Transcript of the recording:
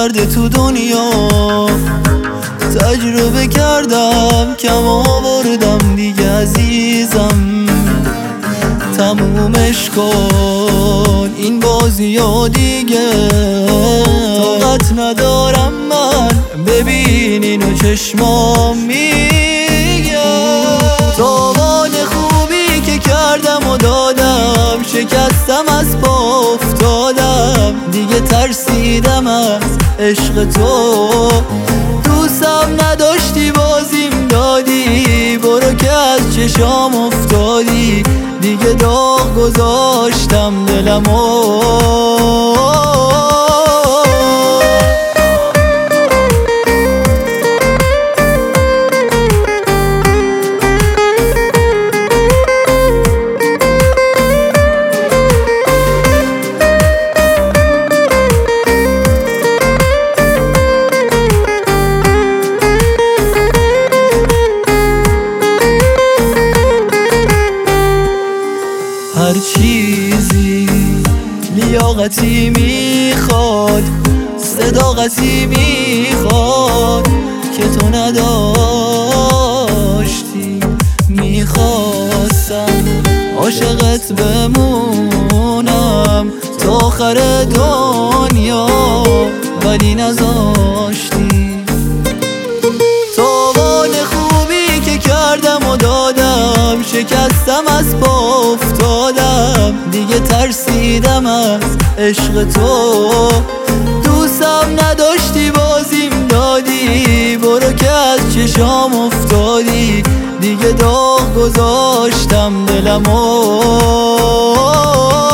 کرده تو دنیا. تجربه کردم کم آوردم دیگه عزیزم، تمومش کن این بازی ها دیگه. طاقت ندارم من ببین اینو چشمام میگه. تاوان خوبی که کردم و دادم، شکستم از پا افتادم، دیگه ترسیدم از عشق تو. دوستم نداشتی بازیم دادی، برو که از چشام افتادی، دیگه داغ گذاشتم دلمو. هر چیزی لیاقتی میخواد، صداقتی میخواد که تو نداشتی. میخواستم عاشقت بمونم تا آخر دنیا، ولی نذاشتی. تاوان خوبی که کردم و دادم، شکستم از پا افتادم، دیگه ترسیدم از عشق تو. دوستم نداشتی بازیم دادی، برو که از چشام افتادی، دیگه داغ گذاشتم دلمو.